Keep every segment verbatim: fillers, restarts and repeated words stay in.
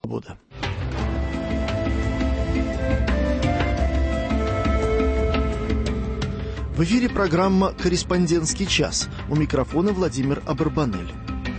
Свобода. В эфире программа «Корреспондентский час». У микрофона Владимир Абарбанель.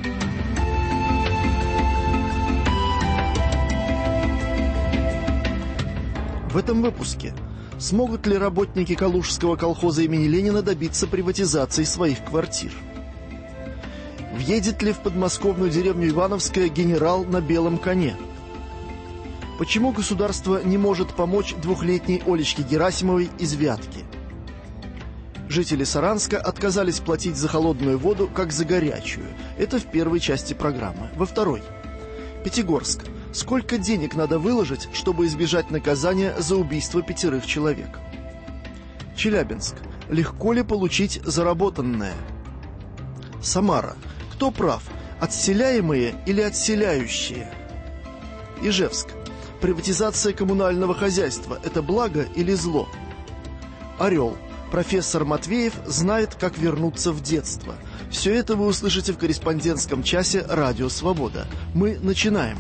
В этом выпуске. Смогут ли работники Калужского колхоза имени Ленина добиться приватизации своих квартир? Въедет ли в подмосковную деревню Ивановская генерал на белом коне? Почему государство не может помочь двухлетней Олечке Герасимовой из Вятки? Жители Саранска отказались платить за холодную воду, как за горячую. Это в первой части программы. Во второй. Пятигорск. Сколько денег надо выложить, чтобы избежать наказания за убийство пятерых человек? Челябинск. Легко ли получить заработанное? Самара. Кто прав, отселяемые или отселяющие? Ижевск. Приватизация коммунального хозяйства – это благо или зло? Орел. Профессор Матвеев знает, как вернуться в детство. Все это вы услышите в корреспондентском часе «Радио Свобода». Мы начинаем.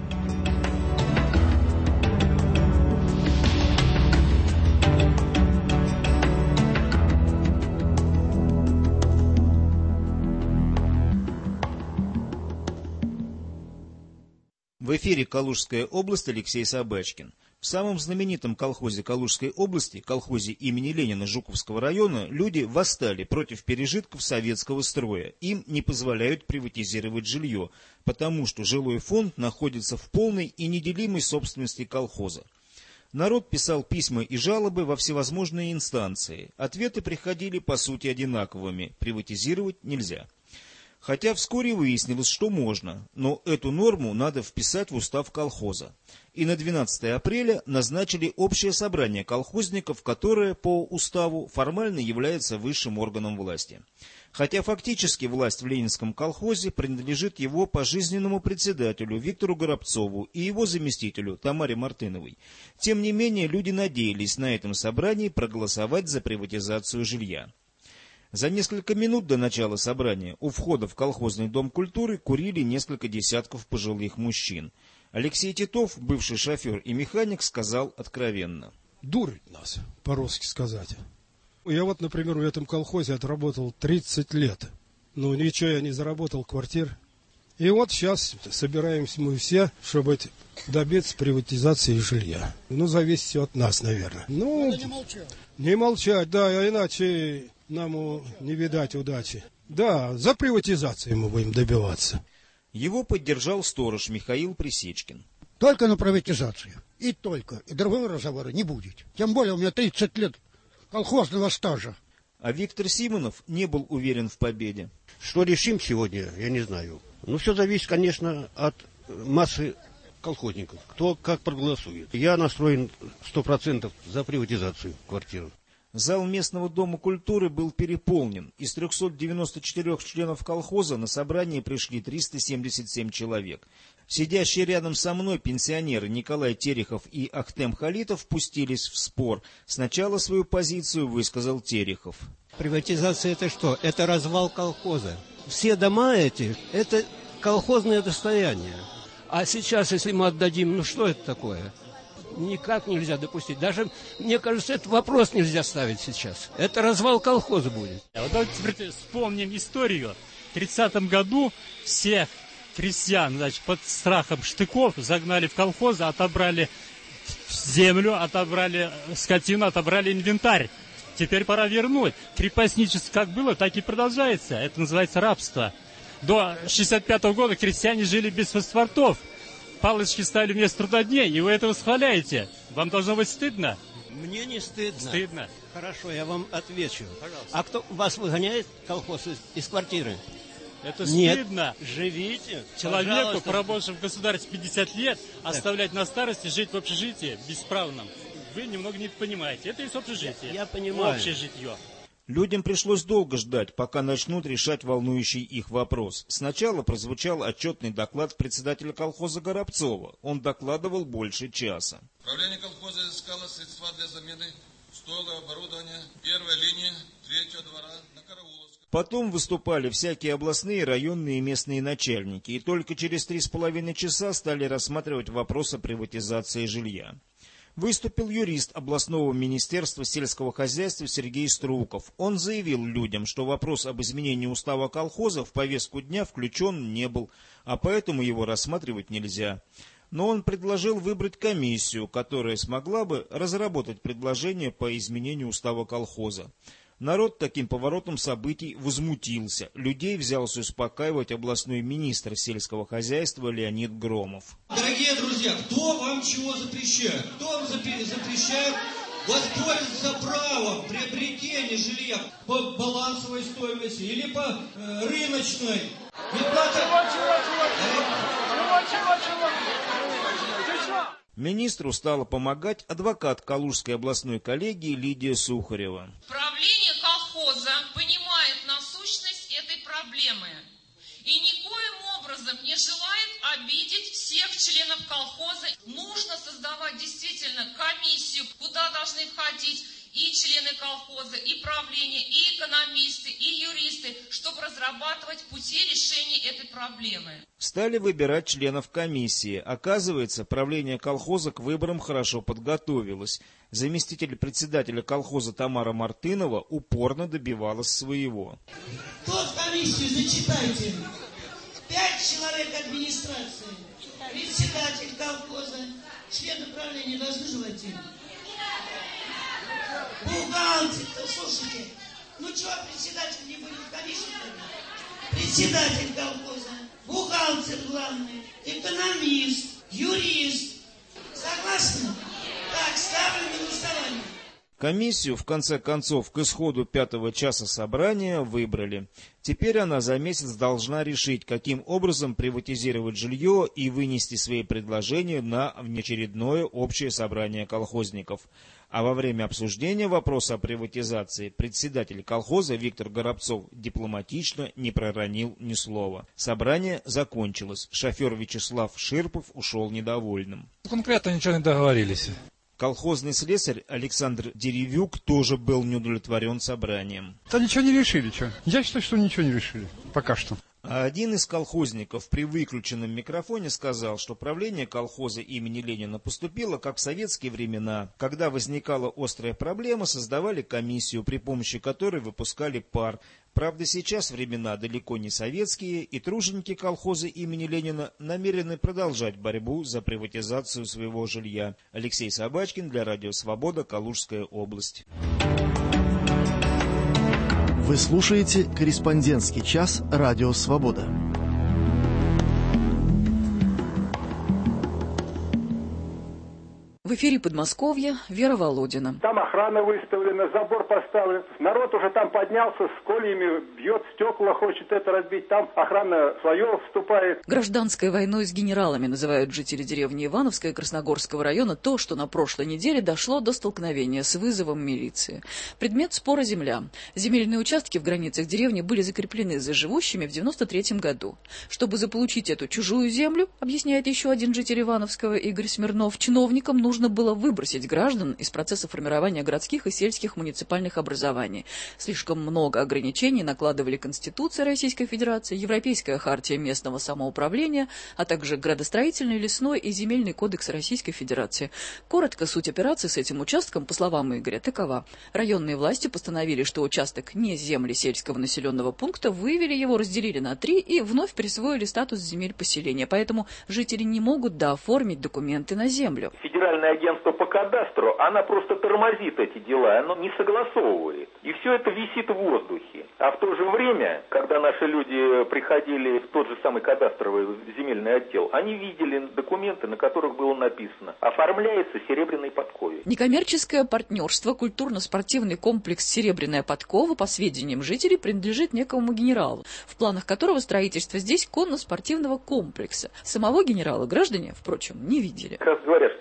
В эфире Калужская область, Алексей Собачкин. В самом знаменитом колхозе Калужской области, колхозе имени Ленина Жуковского района, люди восстали против пережитков советского строя. Им не позволяют приватизировать жилье, потому что жилой фонд находится в полной и неделимой собственности колхоза. Народ писал письма и жалобы во всевозможные инстанции. Ответы приходили по сути одинаковыми – приватизировать нельзя. Хотя вскоре выяснилось, что можно, но эту норму надо вписать в устав колхоза. И на двенадцатое апреля назначили общее собрание колхозников, которое по уставу формально является высшим органом власти. Хотя фактически власть в Ленинском колхозе принадлежит его пожизненному председателю Виктору Горобцову и его заместителю Тамаре Мартыновой. Тем не менее, люди надеялись на этом собрании проголосовать за приватизацию жилья. За несколько минут до начала собрания у входа в колхозный дом культуры курили несколько десятков пожилых мужчин. Алексей Титов, бывший шофер и механик, сказал откровенно. Дурят нас, по-русски сказать. Я вот, например, в этом колхозе отработал тридцать лет. Ну, ничего я не заработал квартир. И вот сейчас собираемся мы все, чтобы добиться приватизации жилья. Ну, зависит все от нас, наверное. Ну, надо не молчать. Не молчать, да, а иначе нам не видать удачи. Да, за приватизацией мы будем добиваться. Его поддержал сторож Михаил Присечкин. Только на приватизацию. И только. И другого разговора не будет. Тем более у меня тридцать лет колхозного стажа. А Виктор Симонов не был уверен в победе. Что решим сегодня, я не знаю. Ну, все зависит, конечно, от массы колхозников. Кто как проголосует. Я настроен сто процентов за приватизацию квартиры. Зал местного дома культуры был переполнен. Из трехсот девяноста четырёх членов колхоза на собрание пришли триста семьдесят семь человек. Сидящие рядом со мной пенсионеры Николай Терехов и Ахтем Халитов впустились в спор. Сначала свою позицию высказал Терехов. Приватизация это что? Это развал колхоза. Все дома эти, это колхозное достояние. А сейчас, если мы отдадим, ну что это такое? Никак нельзя допустить. Даже, мне кажется, этот вопрос нельзя ставить сейчас. Это развал колхоза будет. Вот давайте вспомним историю. В тридцатом году всех крестьян, значит, под страхом штыков загнали в колхоз, отобрали землю, отобрали скотину, отобрали инвентарь. Теперь пора вернуть. Крепостничество как было, так и продолжается. Это называется рабство. До шестьдесят пятого года крестьяне жили без паспортов. Палочки ставили вместо трудодней, и вы это восхваляете. Вам должно быть стыдно? Мне не стыдно. Стыдно. Хорошо, я вам отвечу. Пожалуйста. А кто вас выгоняет, колхоз, из, из квартиры? Это Нет. стыдно. Живите. Человеку, Пожалуйста. поработавшему в государстве пятьдесят лет, так. Оставлять на старости, жить в общежитии бесправном. Вы немного не понимаете. Это из общежития. Я, я понимаю. Общее житье. Людям пришлось долго ждать, пока начнут решать волнующий их вопрос. Сначала прозвучал отчетный доклад председателя колхоза Горобцова. Он докладывал больше часа. Правление колхоза изыскало средства для замены стойла оборудования первой линии третьего двора на Карауловском. Потом выступали всякие областные, районные и местные начальники, и только через три с половиной часа стали рассматривать вопрос о приватизации жилья. Выступил юрист областного министерства сельского хозяйства Сергей Струков. Он заявил людям, что вопрос об изменении устава колхоза в повестку дня включен не был, а поэтому его рассматривать нельзя. Но он предложил выбрать комиссию, которая смогла бы разработать предложение по изменению устава колхоза. Народ таким поворотом событий возмутился. Людей взялся успокаивать областной министр сельского хозяйства Леонид Громов. Дорогие друзья, кто вам чего запрещает? Кто вам запрещает воспользоваться правом приобретения жилья по балансовой стоимости или по э, рыночной? Министру стала помогать адвокат Калужской областной коллегии Лидия Сухарева. Правление колхоза понимает насущность этой проблемы и никоим образом не желает обидеть всех членов колхоза. Нужно создавать действительно комиссию, куда должны входить и члены колхоза, и правление, и экономисты, и юристы, чтобы разрабатывать пути решения этой проблемы. Стали выбирать членов комиссии. Оказывается, правление колхоза к выборам хорошо подготовилось. Заместитель председателя колхоза Тамара Мартынова упорно добивалась своего. Кто в комиссию, зачитайте. Пять человек администрации, председатель колхоза, члены правления должны же войти. Бухгалтер, слушайте, ну чего председатель не будет в комиссии? Председатель колхоза, бухгалтер главный, экономист, юрист. Согласны? Так, ставлю на голосование. Комиссию, в конце концов, к исходу пятого часа собрания выбрали. Теперь она за месяц должна решить, каким образом приватизировать жилье и вынести свои предложения на внеочередное общее собрание колхозников. А во время обсуждения вопроса о приватизации председатель колхоза Виктор Горобцов дипломатично не проронил ни слова. Собрание закончилось. Шофер Вячеслав Ширпов ушел недовольным. Конкретно ничего не договорились. Колхозный слесарь Александр Деревюк тоже был неудовлетворен собранием. Да ничего не решили, что? Я считаю, что ничего не решили. Пока что. А один из колхозников при выключенном микрофоне сказал, что правление колхоза имени Ленина поступило как в советские времена. Когда возникала острая проблема, создавали комиссию, при помощи которой выпускали пар. Правда, сейчас времена далеко не советские, и труженики колхоза имени Ленина намерены продолжать борьбу за приватизацию своего жилья. Алексей Собачкин для Радио Свобода, Калужская область. Вы слушаете «Корреспондентский час» Радио Свобода. В эфире Подмосковья, Вера Володина. Там охрана выставлена, забор поставлен. Народ уже там поднялся, с кольями бьет стекла, хочет это разбить. Там охрана свое вступает. Гражданской войной с генералами называют жители деревни Ивановская Красногорского района то, что на прошлой неделе дошло до столкновения с вызовом милиции. Предмет спора — земля. Земельные участки в границах деревни были закреплены за живущими в девяносто третьем году. Чтобы заполучить эту чужую землю, объясняет еще один житель Ивановского Игорь Смирнов, чиновникам нужно Нужно было выбросить граждан из процесса формирования городских и сельских муниципальных образований. Слишком много ограничений накладывали Конституция Российской Федерации, Европейская хартия местного самоуправления, а также Градостроительный, Лесной и Земельный кодекс Российской Федерации. Коротко, суть операции с этим участком, по словам Игоря, такова. Районные власти постановили, что участок не земли сельского населенного пункта, вывели его, разделили на три и вновь присвоили статус земель поселения. Поэтому жители не могут дооформить документы на землю. Федеральное агентство по кадастру, она просто тормозит эти дела, оно не согласовывает. И все это висит в воздухе. А в то же время, когда наши люди приходили в тот же самый кадастровый земельный отдел, они видели документы, на которых было написано «Оформляется серебряной подковой». Некоммерческое партнерство, культурно-спортивный комплекс «Серебряная подкова», по сведениям жителей, принадлежит некому генералу, в планах которого строительство здесь конно-спортивного комплекса. Самого генерала граждане, впрочем, не видели. Как раз говорят, что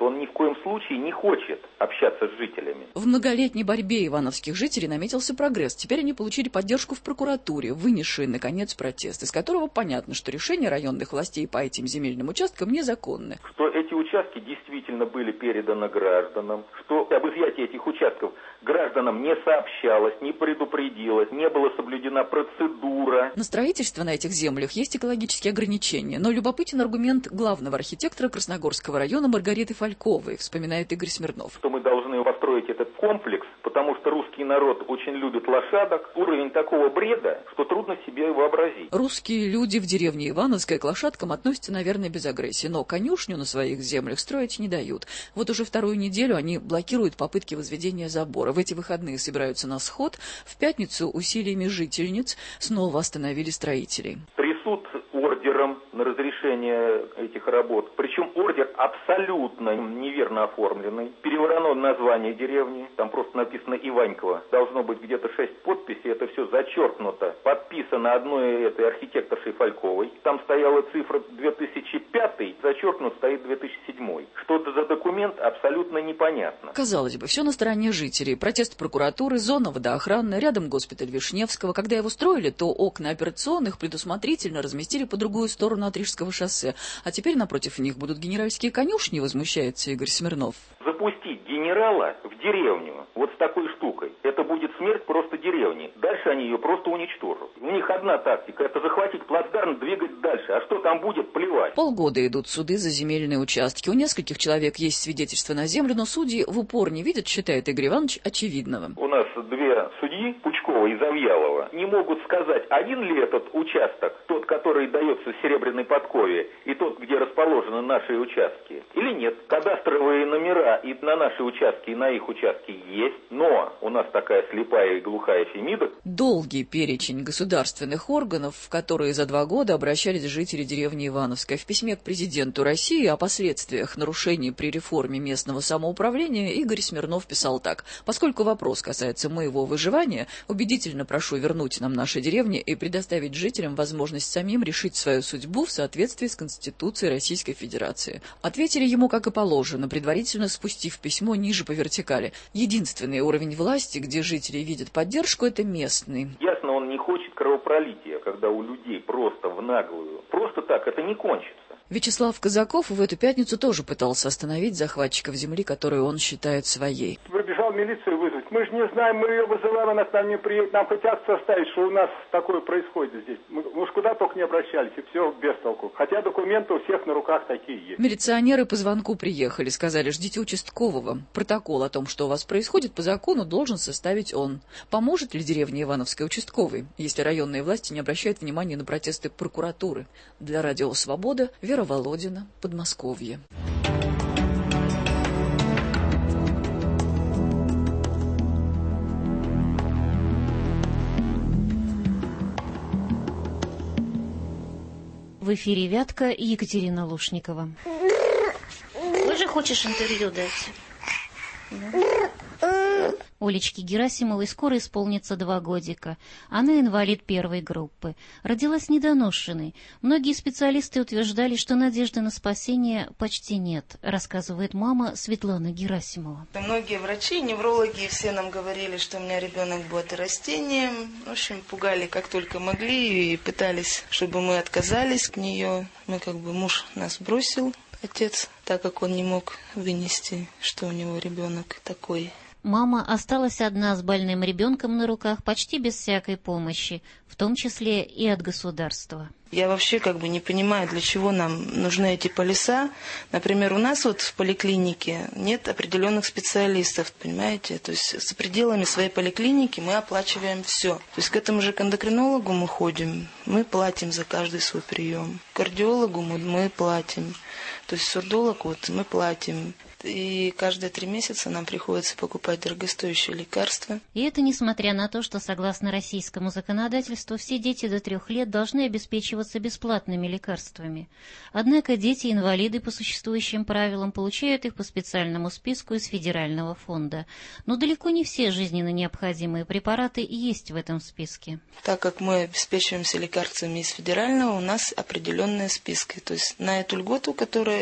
что он ни в коем случае не хочет общаться с жителями. В многолетней борьбе ивановских жителей наметился прогресс. Теперь они получили поддержку в прокуратуре, вынесшие, наконец, протест, из которого понятно, что решения районных властей по этим земельным участкам незаконны. Что эти участки действительно были переданы гражданам, что об изъятии этих участков гражданам не сообщалось, не предупредилось, не была соблюдена процедура. На строительство на этих землях есть экологические ограничения, но любопытен аргумент главного архитектора Красногорского района Маргариты Фальковой, вспоминает Игорь Смирнов. Что мы должны построить этот комплекс, потому что русский народ очень любит лошадок. Уровень такого бреда, что трудно себе вообразить. Русские люди в деревне Ивановская к лошадкам относятся, наверное, без агрессии, но конюшню на своих землях строить не дают. Вот уже вторую неделю они блокируют попытки возведения забора. В эти выходные собираются на сход. В пятницу усилиями жительниц снова остановили строителей. Трясут ордером на разрешение этих работ. Причем ордер абсолютно неверно оформленный. Переворано название деревни. Там просто написано Иваньково. Должно быть где-то шесть подписей. Это все зачеркнуто. Подписано одной этой архитекторшей Фальковой. Там стояла цифра две тысячи пятый. Зачеркнут стоит две тысячи седьмой. Что это за документ, абсолютно непонятно. Казалось бы, все на стороне жителей. Протест прокуратуры, зона водоохранная, рядом госпиталь Вишневского. Когда его строили, то окна операционных предусмотрительно разместили по другую сторону от Рижского шоссе. А теперь напротив них будут генеральские конюшни, возмущается Игорь Смирнов. Запустить генерала в деревню вот с такой штукой, это будет смерть просто деревни. Дальше они ее просто уничтожат. У них одна тактика, это захватить плацдарм, двигать дальше. А что там будет, плевать. Полгода идут суды за земельные участки. У нескольких человек есть свидетельства на землю, но судьи в упор не видят, считает Игорь Иванович, очевидного. У нас две судьи, Пучкова и Завьялова, не могут сказать, один ли этот участок, тот, который дается в Серебряной подкове, и тот, где расположены наши участки, или нет. Кадастровые номера и на наши участки, и на их участки есть, но у нас такая слепая и глухая Фемида. Долгий перечень государственных органов, в которые за два года обращались жители деревни Ивановская. В письме к президенту России о последствиях нарушений при реформе местного самоуправления Игорь Смирнов писал так. Поскольку вопрос касается моего выживания, убедительно прошу вернуть нам наши деревни и предоставить жителям возможность самим решить свою судьбу в соответствии с Конституцией Российской Федерации. Ответили ему, как и положено, предварительно спустив письмо ниже по вертикали. Единственный уровень власти, где жители видят поддержку, это местный. Ясно, он не хочет кровопролития, когда у людей просто в наглую. Просто так это не кончится. Вячеслав Казаков в эту пятницу тоже пытался остановить захватчиков земли, которую он считает своей. Выбежал милицию вызвать. Мы же не знаем, мы ее вызываем, она к нам не приедет. Нам хотят составить, что у нас такое происходит здесь. Мы, мы уж куда только не обращались, и все без толку. Хотя документы у всех на руках такие есть. Милиционеры по звонку приехали, сказали, ждите участкового. Протокол о том, что у вас происходит, по закону должен составить он. Поможет ли деревне Ивановской участковый, если районные власти не обращают внимания на протесты прокуратуры? Для радио «Свобода» Вера Володина, Подмосковье. В эфире «Вятка» и Екатерина Лушникова. Вы же хочешь интервью дать? Олечке Герасимовой скоро исполнится два годика. Она инвалид первой группы. Родилась недоношенной. Многие специалисты утверждали, что надежды на спасение почти нет, рассказывает мама Светлана Герасимова. Многие врачи, неврологи, все нам говорили, что у меня ребенок будет растением. В общем, пугали как только могли и пытались, чтобы мы отказались от нее. Мы как бы муж нас бросил, отец, так как он не мог вынести, что у него ребенок такой. Мама осталась одна с больным ребенком на руках почти без всякой помощи, в том числе и от государства. Я вообще как бы не понимаю, для чего нам нужны эти полиса. Например, у нас вот в поликлинике нет определенных специалистов, понимаете? То есть за пределами своей поликлиники мы оплачиваем все. То есть к этому же к эндокринологу мы ходим, мы платим за каждый свой прием. К кардиологу мы, мы платим. То есть сурдолог вот мы платим. И каждые три месяца нам приходится покупать дорогостоящие лекарства. И это несмотря на то, что согласно российскому законодательству все дети до трех лет должны обеспечиваться бесплатными лекарствами. Однако дети-инвалиды по существующим правилам получают их по специальному списку из федерального фонда. Но далеко не все жизненно необходимые препараты есть в этом списке. Так как мы обеспечиваемся лекарствами из федерального, у нас определенные списки. То есть на эту льготу, которая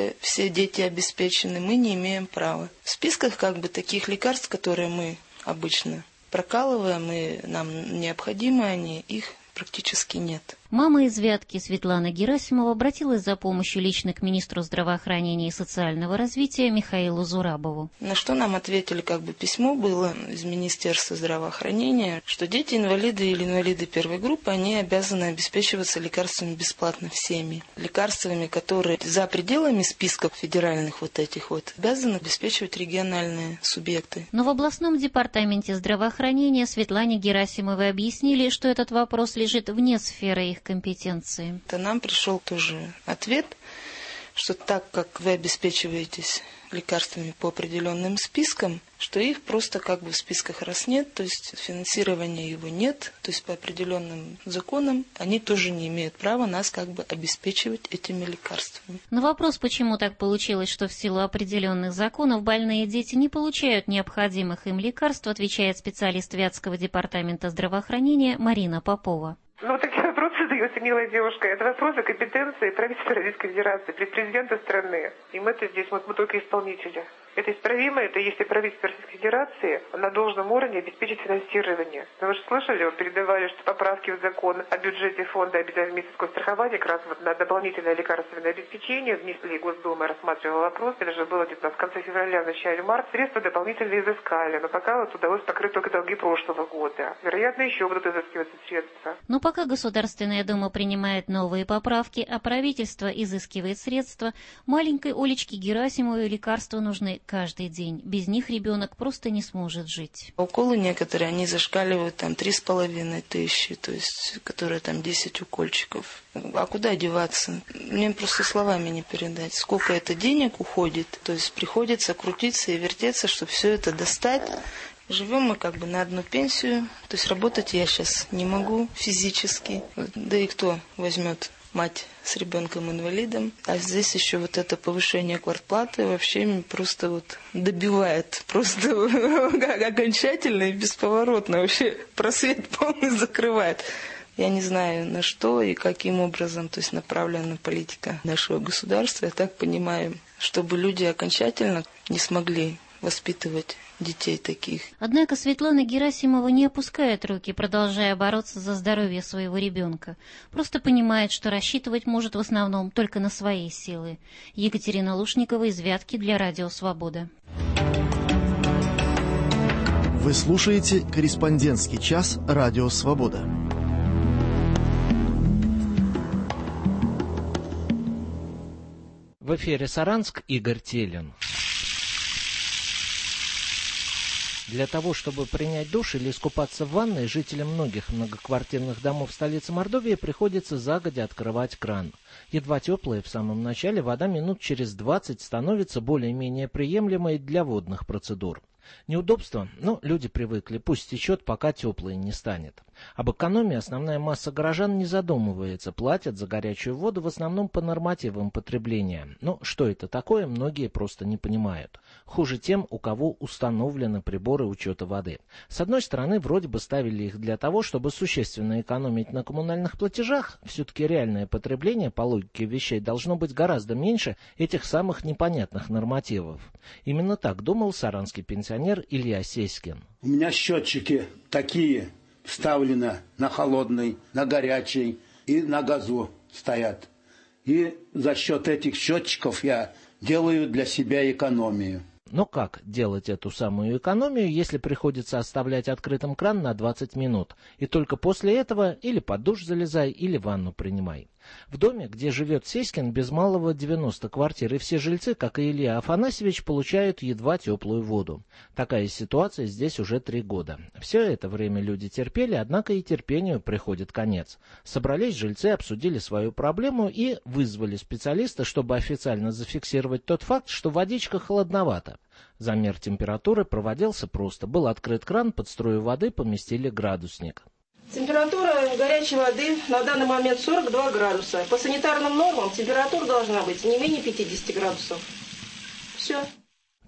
все, все дети обеспечены, мы не имеем права. В списках как бы таких лекарств, которые мы обычно прокалываем, и нам необходимы они, их практически нет. Мама из Вятки Светлана Герасимова обратилась за помощью лично к министру здравоохранения и социального развития Михаилу Зурабову. На что нам ответили, как бы письмо было из Министерства здравоохранения, что дети-инвалиды или инвалиды первой группы, они обязаны обеспечиваться лекарствами бесплатно всеми. Лекарствами, которые за пределами списков федеральных вот этих вот, обязаны обеспечивать региональные субъекты. Но в областном департаменте здравоохранения Светлане Герасимовой объяснили, что этот вопрос лежит вне сферы их компетенции. То нам пришел тоже ответ, что так как вы обеспечиваетесь лекарствами по определенным спискам, что их просто как бы в списках раз нет, то есть финансирования его нет, то есть по определенным законам они тоже не имеют права нас как бы обеспечивать этими лекарствами. На вопрос, почему так получилось, что в силу определенных законов больные дети не получают необходимых им лекарств, отвечает специалист Вятского департамента здравоохранения Марина Попова. Ну, такие вопросы задается, милая девушка. Это вопросы компетенции правительства Российской Федерации, президента страны. И мы-то здесь, вот мы только исполнители. Это исправимо, это если правительство Российской Федерации на должном уровне обеспечить финансирование. Вы же слышали, вы передавали, что поправки в закон о бюджете фонда обязательного медицинского страхования как раз вот на дополнительное лекарственное обеспечение внесли, Госдума рассматривала вопрос, это же было где-то в конце февраля, в начале марта, средства дополнительно изыскали, но пока вот удалось покрыть только долги прошлого года. Вероятно, еще будут изыскиваться средства. Но пока Государственная Дума принимает новые поправки, а правительство изыскивает средства, маленькой Олечке Герасимовой лекарства нужны каждый день. Без них ребенок просто не сможет жить. Уколы некоторые, они зашкаливают там три с половиной тысячи, то есть, которые там десять укольчиков. А куда деваться? Мне просто словами не передать. Сколько это денег уходит, то есть приходится крутиться и вертеться, чтобы все это достать. Живем мы как бы на одну пенсию, то есть работать я сейчас не могу физически. Да и кто возьмет мать с ребенком-инвалидом. А здесь еще вот это повышение квартплаты вообще просто вот добивает. Просто окончательно и бесповоротно. Вообще просвет полный закрывает. Я не знаю, на что и каким образом, то есть направлена политика нашего государства. Я так понимаю, чтобы люди окончательно не смогли воспитывать детей таких. Однако Светлана Герасимова не опускает руки, продолжая бороться за здоровье своего ребенка. Просто понимает, что рассчитывать может в основном только на свои силы. Екатерина Лушникова из Вятки для Радио Свобода. Вы слушаете «Корреспондентский час» Радио Свобода. В эфире Саранск, Игорь Телин. Для того, чтобы принять душ или искупаться в ванной, жителям многих многоквартирных домов столицы Мордовии приходится загодя открывать кран. Едва теплая в самом начале, вода минут через двадцать становится более-менее приемлемой для водных процедур. Неудобство, но люди привыкли, пусть течет, пока теплой не станет. Об экономии основная масса горожан не задумывается, платят за горячую воду в основном по нормативам потребления. Но что это такое, многие просто не понимают. Хуже тем, у кого установлены приборы учета воды. С одной стороны, вроде бы ставили их для того, чтобы существенно экономить на коммунальных платежах, все-таки реальное потребление, по логике вещей, должно быть гораздо меньше этих самых непонятных нормативов. Именно так думал саранский пенсионер Илья Сеськин. У меня счетчики такие вставлены на холодный, на горячий и на газу стоят. И за счет этих счетчиков я делаю для себя экономию. Но как делать эту самую экономию, если приходится оставлять открытым кран на двадцать минут, и только после этого или под душ залезай, или ванну принимай? В доме, где живет Сеськин, без малого девяносто квартир, и все жильцы, как и Илья Афанасьевич, получают едва теплую воду. Такая ситуация здесь уже три года. Все это время люди терпели, однако и терпению приходит конец. Собрались жильцы, обсудили свою проблему и вызвали специалиста, чтобы официально зафиксировать тот факт, что водичка холодновата. Замер температуры проводился просто. Был открыт кран, под струю воды поместили градусник. Температура горячей воды на данный момент сорок два градуса. По санитарным нормам температура должна быть не менее пятидесяти градусов. Все.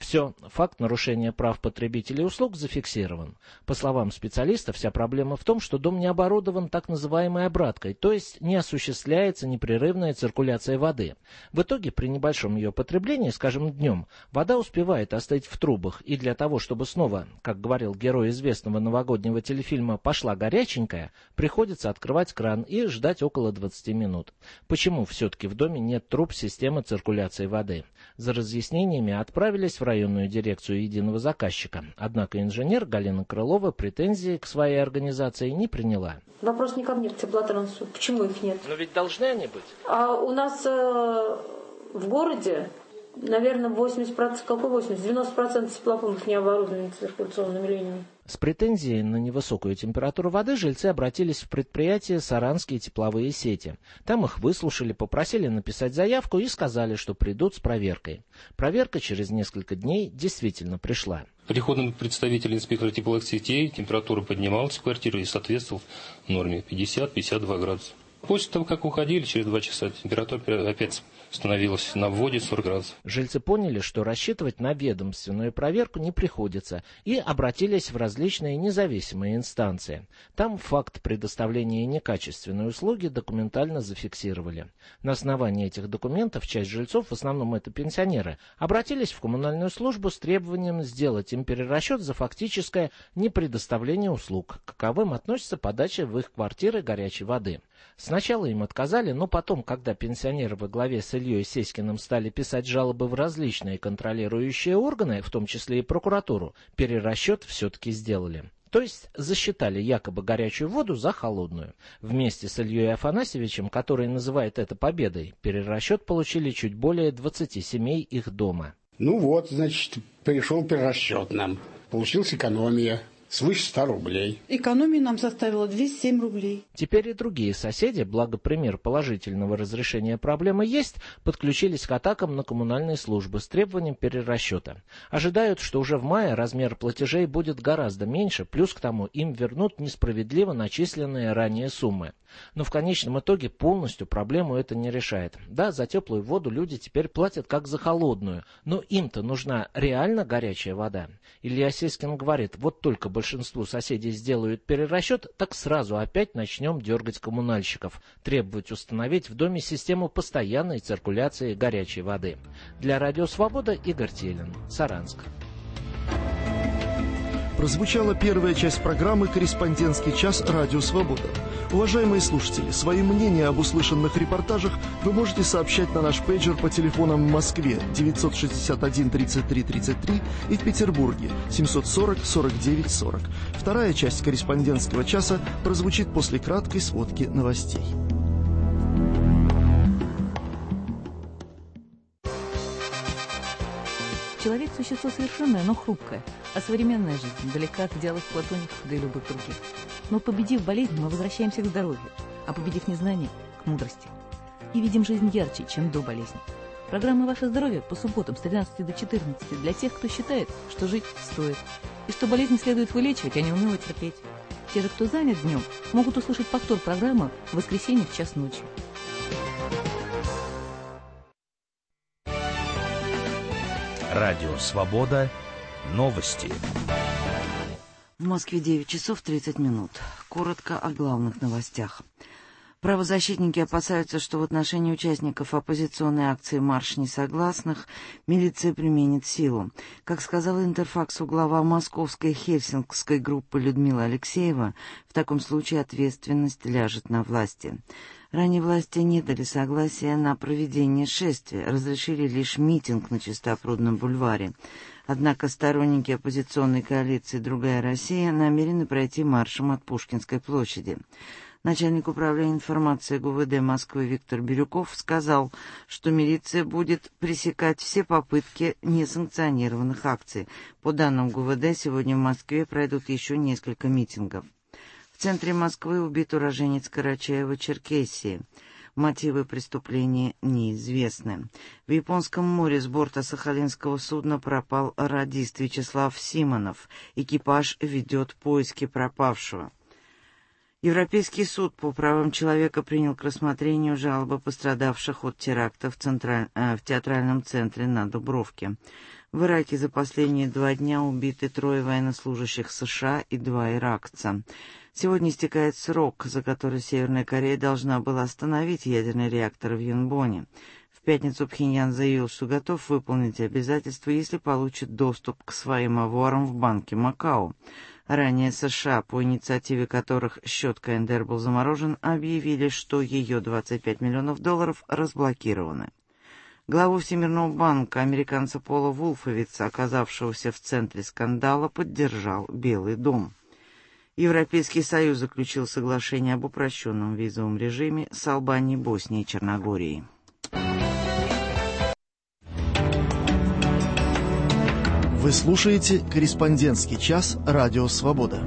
Все, факт нарушения прав потребителей услуг зафиксирован. По словам специалиста, вся проблема в том, что дом не оборудован так называемой обраткой, то есть не осуществляется непрерывная циркуляция воды. В итоге при небольшом ее потреблении, скажем, днем, вода успевает остыть в трубах, и для того, чтобы снова, как говорил герой известного новогоднего телефильма, пошла горяченькая, приходится открывать кран и ждать около двадцати минут. Почему все-таки в доме нет труб системы циркуляции воды? За разъяснениями отправились в районную дирекцию единого заказчика. Однако инженер Галина Крылова претензии к своей организации не приняла. Вопрос не ко мне, к теплотрансу. Почему их нет? Но ведь должны они быть. А у нас э, в городе, наверное, восемьдесят процентов, какой восемьдесят? девяносто процентов теплопунктов не оборудованы циркуляционными линиями. С претензией на невысокую температуру воды жильцы обратились в предприятие «Саранские тепловые сети». Там их выслушали, попросили написать заявку и сказали, что придут с проверкой. Проверка через несколько дней действительно пришла. Приходом представителя инспектора тепловых сетей температура поднималась в квартире и соответствовала норме пятьдесят — пятьдесят два градуса. После того, как уходили, через два часа температура опять становилась на вводе сорок градусов. Жильцы поняли, что рассчитывать на ведомственную проверку не приходится, и обратились в различные независимые инстанции. Там факт предоставления некачественной услуги документально зафиксировали. На основании этих документов часть жильцов, в основном это пенсионеры, обратились в коммунальную службу с требованием сделать им перерасчет за фактическое непредоставление услуг, каковым относится подача в их квартиры горячей воды. Сначала им отказали, но потом, когда пенсионеры во главе с Ильей Сеськиным стали писать жалобы в различные контролирующие органы, в том числе и прокуратуру, перерасчет все-таки сделали. То есть засчитали якобы горячую воду за холодную. Вместе с Ильей Афанасьевичем, который называет это победой, перерасчет получили чуть более двадцати семей их дома. Ну вот, значит, пришел перерасчет нам. Получилась экономия. Свыше ста рублей. Экономия нам составила двести семь рублей. Теперь и другие соседи, благо пример положительного разрешения проблемы есть, подключились к атакам на коммунальные службы с требованием перерасчета. Ожидают, что уже в мае размер платежей будет гораздо меньше, плюс к тому им вернут несправедливо начисленные ранее суммы. Но в конечном итоге полностью проблему это не решает. Да, за теплую воду люди теперь платят как за холодную, но им-то нужна реально горячая вода. Илья Сеськин говорит, вот только большинству соседей сделают перерасчет, так сразу опять начнем дергать коммунальщиков, требовать установить в доме систему постоянной циркуляции горячей воды. Для Радио Свобода Игорь Телин, Саранск. Прозвучала первая часть программы «Корреспондентский час. Радио Свобода». Уважаемые слушатели, свои мнения об услышанных репортажах вы можете сообщать на наш пейджер по телефонам в Москве девятьсот шестьдесят один тридцать три тридцать три и в Петербурге семьсот сорок сорок девять сорок. Вторая часть «Корреспондентского часа» прозвучит после краткой сводки новостей. Человек – существо совершенное, но хрупкое, а современная жизнь далека от идеалов платоников, да и любых других. Но победив болезнь, мы возвращаемся к здоровью, а победив незнание – к мудрости. И видим жизнь ярче, чем до болезни. Программа «Ваше здоровье» по субботам с тринадцати до четырнадцати для тех, кто считает, что жить стоит, и что болезнь следует вылечивать, а не уныло терпеть. Те же, кто занят днем, могут услышать повтор программы в воскресенье в час ночи. Радио «Свобода». Новости. В Москве девять часов тридцать минут. Коротко о главных новостях. Правозащитники опасаются, что в отношении участников оппозиционной акции «Марш несогласных» милиция применит силу. Как сказала Интерфаксу глава московской хельсинкской группы Людмила Алексеева, в таком случае ответственность ляжет на власти. Ранее власти не дали согласия на проведение шествия, разрешили лишь митинг на Чистопрудном бульваре. Однако сторонники оппозиционной коалиции «Другая Россия» намерены пройти маршем от Пушкинской площади. Начальник управления информации ГУВД Москвы Виктор Бирюков сказал, что милиция будет пресекать все попытки несанкционированных акций. По данным ГУВД, сегодня в Москве пройдут еще несколько митингов. В центре Москвы убит уроженец Карачаева-Черкесии. Мотивы преступления неизвестны. В Японском море с борта сахалинского судна пропал радист Вячеслав Симонов. Экипаж ведет поиски пропавшего. Европейский суд по правам человека принял к рассмотрению жалобы пострадавших от теракта в, централь... в театральном центре на Дубровке. В Ираке за последние два дня убиты трое военнослужащих США и два иракца. Сегодня истекает срок, за который Северная Корея должна была остановить ядерный реактор в Юнбоне. В пятницу Пхеньян заявил, что готов выполнить обязательства, если получит доступ к своим авуарам в банке Макао. Ранее США, по инициативе которых счет КНДР был заморожен, объявили, что ее двадцать пять миллионов долларов разблокированы. Главу Всемирного банка, американца Пола Вулфовица, оказавшегося в центре скандала, поддержал Белый дом. Европейский Союз заключил соглашение об упрощенном визовом режиме с Албанией, Боснией и Черногорией. Вы слушаете «Корреспондентский час» Радио Свобода.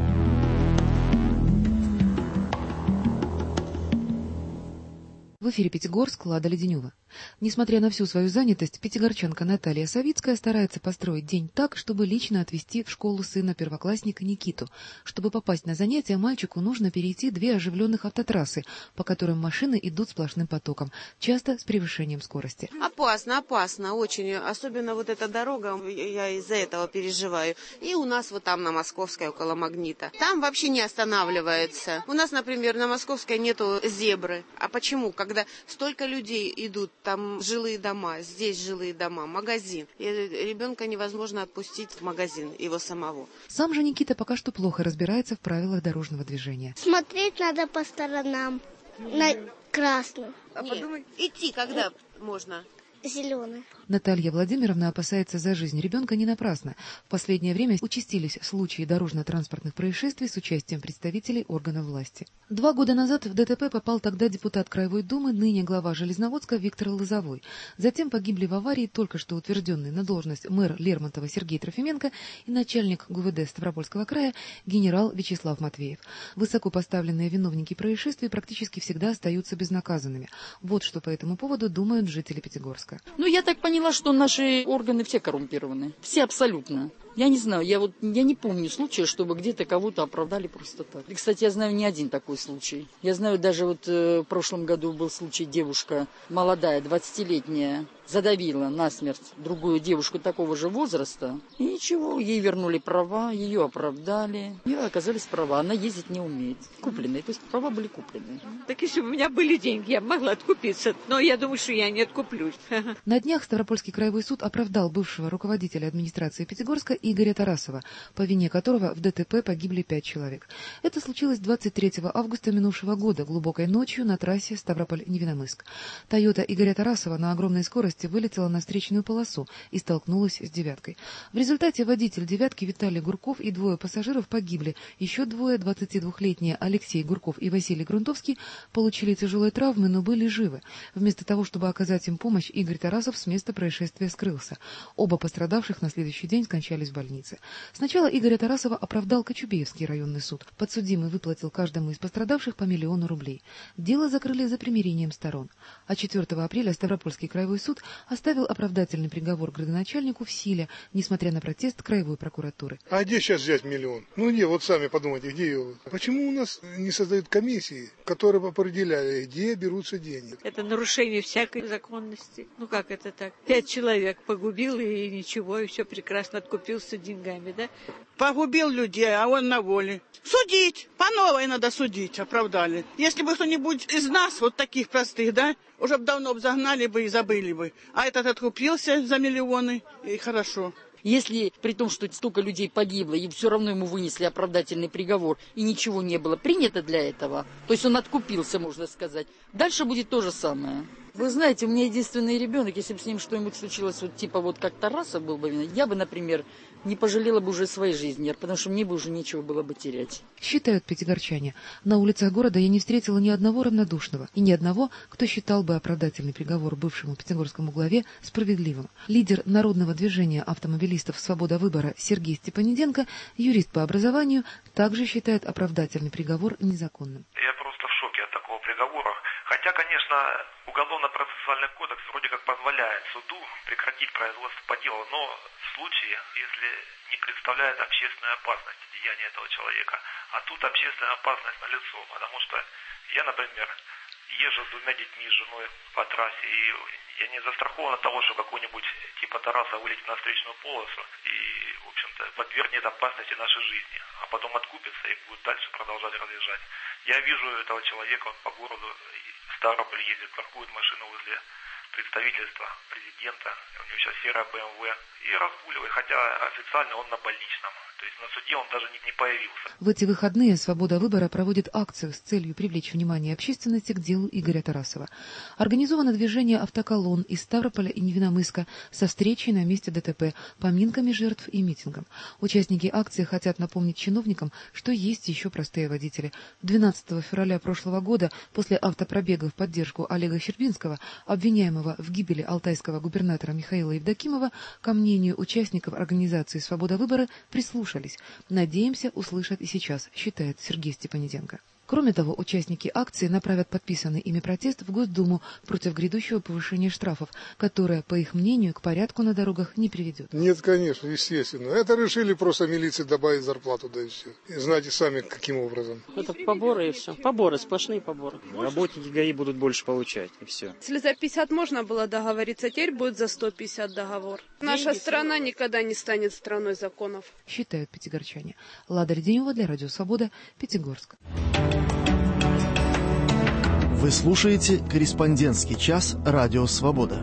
В эфире Пятигорск, Лада Леденева. Несмотря на всю свою занятость, пятигорчанка Наталья Савицкая старается построить день так, чтобы лично отвезти в школу сына-первоклассника Никиту. Чтобы попасть на занятия, мальчику нужно перейти две оживленных автотрассы, по которым машины идут сплошным потоком, часто с превышением скорости. Опасно, опасно, очень. Особенно вот эта дорога, я из-за этого переживаю. И у нас вот там на Московской, около Магнита. Там вообще не останавливается. У нас, например, на Московской нету зебры. А почему? Когда столько людей идут, там жилые дома, здесь жилые дома, магазин. И ребенка невозможно отпустить в магазин, его самого. Сам же Никита пока что плохо разбирается в правилах дорожного движения. Смотреть надо по сторонам, на красную. А подумай, идти когда можно? Зеленый. Наталья Владимировна опасается за жизнь ребенка не напрасно. В последнее время участились случаи дорожно-транспортных происшествий с участием представителей органов власти. Два года назад в ДТП попал тогда депутат Краевой думы, ныне глава Железноводска Виктор Лозовой. Затем погибли в аварии только что утвержденный на должность мэр Лермонтова Сергей Трофименко и начальник ГУВД Ставропольского края генерал Вячеслав Матвеев. Высокопоставленные виновники происшествий практически всегда остаются безнаказанными. Вот что по этому поводу думают жители Пятигорска. Ну, я так поняла, что наши органы все коррумпированы. Все абсолютно. Я не знаю, я вот я не помню случая, чтобы где-то кого-то оправдали просто так. И, кстати, я знаю не один такой случай. Я знаю, даже вот э, в прошлом году был случай, девушка молодая, двадцатилетняя, задавила насмерть другую девушку такого же возраста. И ничего, ей вернули права, ее оправдали. У нее оказались права, она ездить не умеет. Купленные, то есть права были купленные. Так если бы у меня были деньги, я могла откупиться. Но я думаю, что я не откуплюсь. На днях Ставропольский краевой суд оправдал бывшего руководителя администрации Пятигорска Игоря Тарасова, по вине которого в ДТП погибли пять человек. Это случилось двадцать третьего августа минувшего года, глубокой ночью на трассе Ставрополь-Невиномысск. «Тойота» Игоря Тарасова на огромной скорости вылетела на встречную полосу и столкнулась с «девяткой». В результате водитель «девятки» Виталий Гурков и двое пассажиров погибли. Еще двое, двадцатидвухлетние Алексей Гурков и Василий Грунтовский, получили тяжелые травмы, но были живы. Вместо того, чтобы оказать им помощь, Игорь Тарасов с места происшествия скрылся. Оба пострадавших на следующий день скончались в больнице. Сначала Игоря Тарасова оправдал Кочубеевский районный суд. Подсудимый выплатил каждому из пострадавших по миллиону рублей. Дело закрыли за примирением сторон. А четвертого апреля Ставропольский краевой суд оставил оправдательный приговор градоначальнику в силе, несмотря на протест краевой прокуратуры. А где сейчас взять миллион? Ну где, вот сами подумайте, где его? Почему у нас не создают комиссии, которые бы определяли, где берутся деньги? Это нарушение всякой законности. Ну как это так? Пять человек погубил и ничего, и все прекрасно, откупился деньгами, да? Погубил людей, а он на воле. Судить! По новой надо судить, оправдали. Если бы кто-нибудь из нас, вот таких простых, да, уже бы давно бы загнали бы и забыли бы. А этот откупился за миллионы, и хорошо. Если при том, что столько людей погибло, и все равно ему вынесли оправдательный приговор, и ничего не было принято для этого, то есть он откупился, можно сказать, дальше будет то же самое. Вы знаете, у меня единственный ребенок, если бы с ним что-нибудь случилось, вот типа вот как Тарасов был бы, я бы, например, не пожалела бы уже своей жизни, потому что мне бы уже нечего было бы терять. Считают пятигорчане. На улицах города я не встретила ни одного равнодушного и ни одного, кто считал бы оправдательный приговор бывшему пятигорскому главе справедливым. Лидер народного движения автомобилистов «Свобода выбора» Сергей Степаниденко, юрист по образованию, также считает оправдательный приговор незаконным. Я просто в шоке от такого приговора. Хотя, конечно, у Уголовно-процессуальный кодекс вроде как позволяет суду прекратить производство по делу, но в случае, если не представляет общественной опасности деяния этого человека. А тут общественная опасность налицо, потому что я, например, езжу с двумя детьми, с женой по трассе, и я не застрахован от того, что какой-нибудь типа Тараса вылетит на встречную полосу и, в общем-то, подвергнет опасности нашей жизни, а потом откупится и будет дальше продолжать разъезжать. Я вижу этого человека, он по городу, в Ставрополь ездит, паркует машину возле представительства президента, у него сейчас серая бэ эм вэ, и разгуливает, хотя официально он на больничном. То есть на суде он даже не, не появился. В эти выходные «Свобода выбора» проводит акцию с целью привлечь внимание общественности к делу Игоря Тарасова. Организовано движение автоколонн из Ставрополя и Невиномысска со встречей на месте ДТП, поминками жертв и митингом. Участники акции хотят напомнить чиновникам, что есть еще простые водители. двенадцатого февраля прошлого года, после автопробега в поддержку Олега Щербинского, обвиняемого в гибели алтайского губернатора Михаила Евдокимова, ко мнению участников организации «Свобода выбора» прислушались. Надеемся услышать и сейчас, считает Сергей Степаниденко. Кроме того, участники акции направят подписанный ими протест в Госдуму против грядущего повышения штрафов, которое, по их мнению, к порядку на дорогах не приведет. Нет, конечно, естественно. Это решили просто милиции добавить зарплату, да и все. И знаете сами, каким образом. Это поборы и все. Поборы, сплошные поборы. Работники ГАИ будут больше получать, и все. Если за пятьдесят можно было договориться, теперь будет за сто пятьдесят договор. Наша страна никогда не станет страной законов, считают пятигорчане. Лада Рденева для Радио Свобода, Пятигорск. Вы слушаете «Корреспондентский час» Радио Свобода.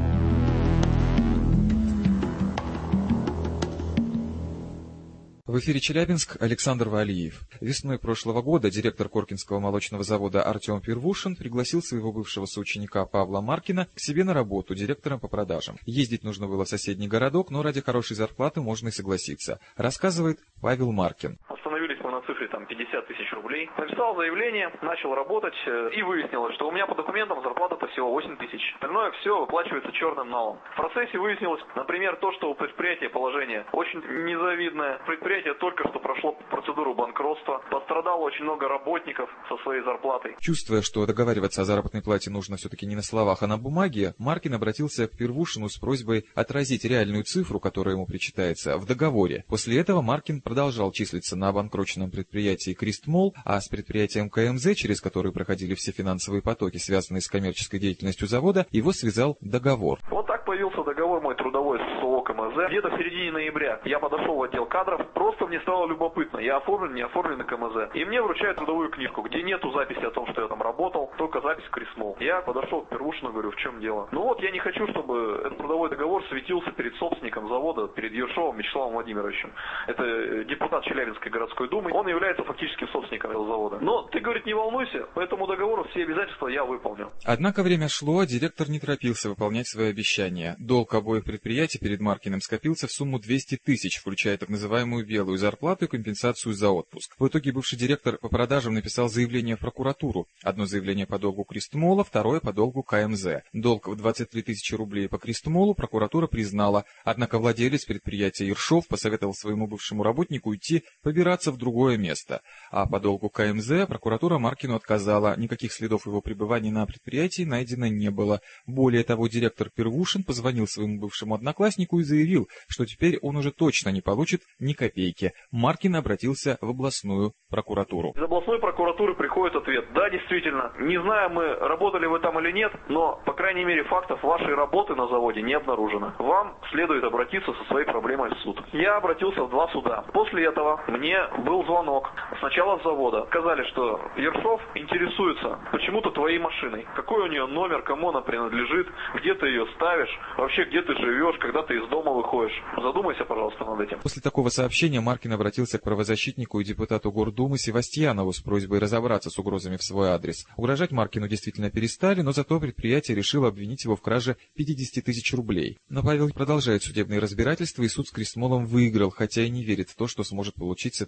В эфире Челябинск, Александр Валиев. Весной прошлого года директор Коркинского молочного завода Артем Первушин пригласил своего бывшего соученика Павла Маркина к себе на работу директором по продажам. Ездить нужно было в соседний городок, но ради хорошей зарплаты можно и согласиться, рассказывает Павел Маркин. Остановились мы на цифре там пятьдесят тысяч рублей. Написал заявление, начал работать и выяснилось, что у меня по документам зарплата-то всего восемь тысяч. Остальное все выплачивается черным налом. В процессе выяснилось, например, то, что у предприятия положение очень незавидное. Предприятие только что прошло процедуру банкротства. Пострадало очень много работников со своей зарплатой. Чувствуя, что договариваться о заработной плате нужно все-таки не на словах, а на бумаге, Маркин обратился к Первушину с просьбой отразить реальную цифру, которая ему причитается, в договоре. После этого Маркин продолжал числиться на обанкроченном предприятии «Кристмол», а с предприятием ка эм зэ, через который проходили все финансовые потоки, связанные с коммерческой деятельностью завода, его связал договор. Вот так появился договор мой трудовой с СОО ка эм зэ. Где-то в середине ноября я подошел в отдел кадров, просто мне стало любопытно, я оформлен, не оформлен на ка эм зэ. И мне вручают трудовую книжку, где нету записи о том, что я там работал, только запись «Кристмол». Я подошел к Первушину, говорю, в чем дело? Ну вот, я не хочу, чтобы этот трудовой договор светился перед собственником завода, перед Ершовым Вячеславом Владимировичем. Это депутат Челябинской городской думы. Он является фактически собственником этого завода. Но ты, говорит, не волнуйся, по этому договору все обязательства я выполню. Однако время шло, а директор не торопился выполнять свои обещания. Долг обоих предприятий перед Маркиным скопился в сумму двести тысяч, включая так называемую белую зарплату и компенсацию за отпуск. В итоге бывший директор по продажам написал заявление в прокуратуру. Одно заявление по долгу Кристмола, второе по долгу ка эм зэ. Долг в двадцать три тысячи рублей по Кристмолу прокуратура признала, однако владелец предприятия Ершов посоветовал своему бывшему работнику идти побираться в другое место. А по долгу ка эм зэ прокуратура Маркину отказала, никаких следов его пребывания на предприятии найдено не было. Более того, директор Первушин позвонил своему бывшему однокласснику и заявил, что теперь он уже точно не получит ни копейки. Маркин обратился в областную прокуратуру. Из областной прокуратуры приходит ответ: да, действительно, не знаю, мы работали вы там или нет, но, по крайней мере, фактов вашей работы на заводе не обнаружено. Вам следует обратиться со своей проблемой в суд. Я обратился в два суда. После этого мне был звонок. Сначала с завода. Сказали, что Ершов интересуется почему-то твоей машиной. Какой у нее номер, кому она принадлежит, где ты ее ставишь, вообще где ты живешь, когда ты из дома выходишь. Задумайся, пожалуйста, над этим. После такого сообщения Маркин обратился к правозащитнику и депутату Гордумы Севастьянову с просьбой разобраться с угрозами в свой адрес. Угрожать Маркину действительно перестали, но зато предприятие решило обвинить его в краже пятьдесят тысяч рублей. Но Павел продолжает судебные разбирательства, и суд с Кристмолом выиграл, хотя и не верит в то, что сможет получить с этого предприятия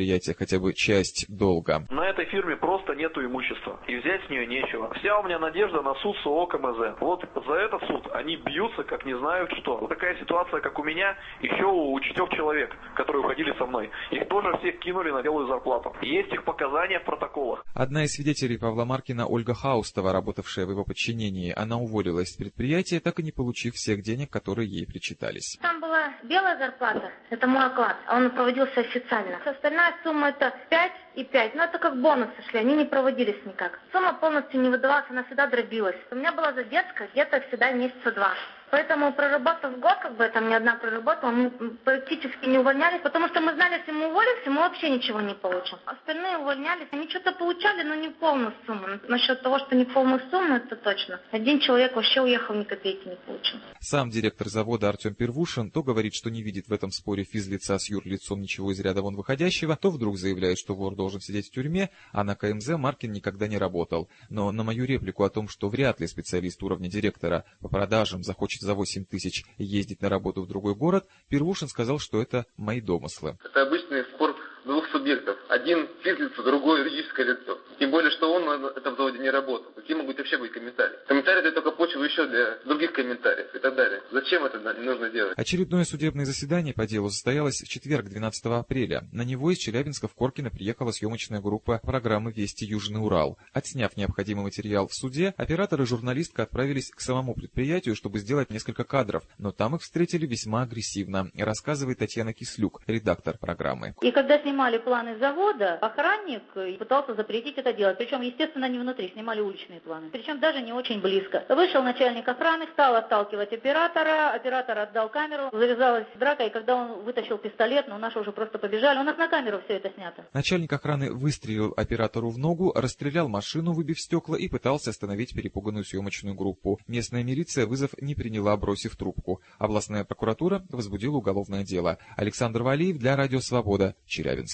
предприятия хотя бы часть долга. На этой фирме просто нету имущества, и взять с нее нечего. Вся у меня надежда на суд СОО КМЗ. Вот за этот суд они бьются, как не знают что. Вот такая ситуация, как у меня, еще у четырех человек, которые уходили со мной. Их тоже всех кинули на белую зарплату. Есть их показания в протоколах. Одна из свидетелей Павла Маркина, Ольга Хаустова, работавшая в его подчинении, она уволилась с предприятия, так и не получив всех денег, которые ей причитались. Там была белая зарплата, это мой оклад, а он проводился официально. Остальная сумма это пять и пять, но это как бонусы шли, они не проводились никак. Сумма полностью не выдавалась, она всегда дробилась. У меня была задержка где-то всегда месяца два. Поэтому, проработав год, как бы там ни одна проработала, мы практически не увольнялись, потому что мы знали, если мы уволимся, мы вообще ничего не получим. Остальные увольнялись, они что-то получали, но не полную сумму. Насчет того, что не полную сумму, это точно. Один человек вообще уехал, ни копейки не получил. Сам директор завода Артем Первушин то говорит, что не видит в этом споре физлица с юрлицом ничего из ряда вон выходящего, то вдруг заявляет, что вор должен сидеть в тюрьме, а на КМЗ Маркин никогда не работал. Но на мою реплику о том, что вряд ли специалист уровня директора по продажам захочет за восемь тысяч ездить на работу в другой город, Первушин сказал, что это мои домыслы. Это обычный спор двух субъектов. Один физлицо, другой юридическое лицо. Тем более, что он на этом заводе не работал. Какие могут вообще быть комментарии? Комментарии дают только почву еще для других комментариев и так далее. Зачем это нужно делать? Очередное судебное заседание по делу состоялось в четверг, двенадцатого апреля. На него из Челябинска в Коркино приехала съемочная группа программы «Вести Южный Урал». Отсняв необходимый материал в суде, оператор и журналистка отправились к самому предприятию, чтобы сделать несколько кадров, но там их встретили весьма агрессивно, рассказывает Татьяна Кислюк, редактор программы. И когда снимали планы завода, охранник пытался запретить это делать. Причем, естественно, не внутри, снимали уличные планы. Причем даже не очень близко. Вышел начальник охраны, стал отталкивать оператора, оператор отдал камеру, завязалась драка, и когда он вытащил пистолет, ну наши уже просто побежали. У нас на камеру все это снято. Начальник охраны выстрелил оператору в ногу, расстрелял машину, выбив стекла, и пытался остановить перепуганную съемочную группу. Местная милиция вызов не приняла, бросив трубку. Областная прокуратура возбудила уголовное дело. Александр Валиев для Радио Свобода, Челябинск.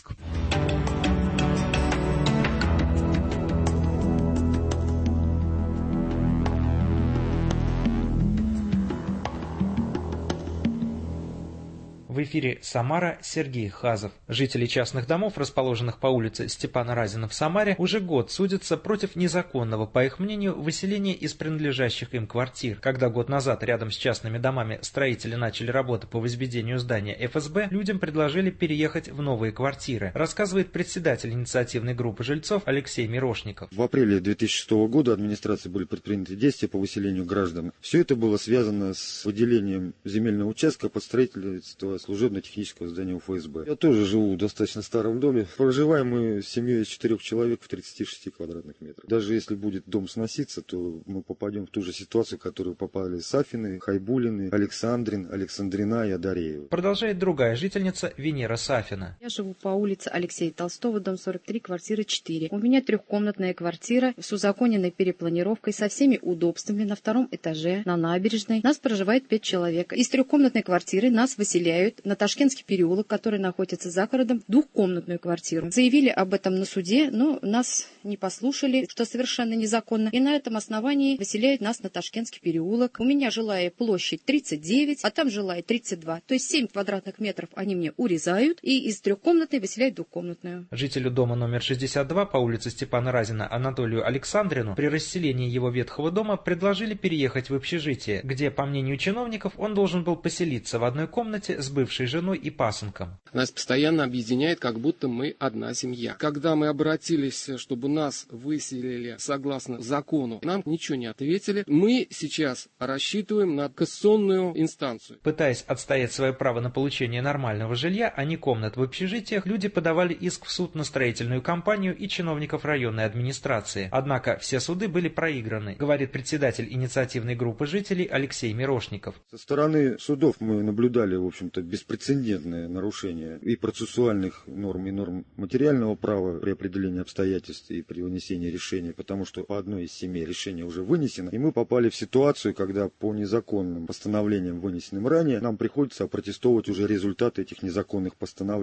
В эфире «Самара», Сергей Хазов. Жители частных домов, расположенных по улице Степана Разина в Самаре, уже год судятся против незаконного, по их мнению, выселения из принадлежащих им квартир. Когда год назад рядом с частными домами строители начали работы по возведению здания эф эс бэ, людям предложили переехать в новые квартиры, рассказывает председатель инициативной группы жильцов Алексей Мирошников. В апреле две тысячи шестого года администрацией были предприняты действия по выселению граждан. Все это было связано с выделением земельного участка под строительство служебно-технического здания у эф эс бэ. Я тоже живу в достаточно старом доме. Проживаем мы с семьей из четырех человек в тридцати шести квадратных метрах. Даже если будет дом сноситься, то мы попадем в ту же ситуацию, в которую попали Сафины, Хайбулины, Александрин, Александрина и Адареева. Продолжает другая жительница Венера Сафина. Я живу по улице Алексея Толстого, дом сорок три, квартира четыре. У меня трехкомнатная квартира с узаконенной перепланировкой, со всеми удобствами. На втором этаже, на набережной. Нас проживает пять человек. Из трехкомнатной квартиры нас выселяют на Ташкентский переулок, который находится за городом, двухкомнатную квартиру. Заявили об этом на суде, но нас не послушали, что совершенно незаконно. И на этом основании выселяют нас на Ташкентский переулок. У меня жилая площадь тридцать девять, а там жилая тридцать два. То есть семь квадратных метров они мне урезают и из трехкомнатной выселяют двухкомнатную. Жителю дома номер шестьдесят два по улице Степана Разина Анатолию Александрину при расселении его ветхого дома предложили переехать в общежитие, где, по мнению чиновников, он должен был поселиться в одной комнате с бывшей женой и пасынком. Нас постоянно объединяет, как будто мы одна семья. Когда мы обратились, чтобы нас выселили согласно закону, нам ничего не ответили. Мы сейчас рассчитываем на кассационную инстанцию. Пытаясь отстоять свое право на получение нормального жилья, а не комнат в общежитиях, люди подавали иск в суд на строительную компанию и чиновников районной администрации. Однако все суды были проиграны, говорит председатель инициативной группы жителей Алексей Мирошников. Со стороны судов мы наблюдали, в общем-то, беспрецедентное нарушение и процессуальных норм, и норм материального права при определении обстоятельств и при вынесении решения, потому что по одной из семей решение уже вынесено, и мы попали в ситуацию, когда по незаконным постановлениям, вынесенным ранее, нам приходится опротестовывать уже результаты этих незаконных постановлений.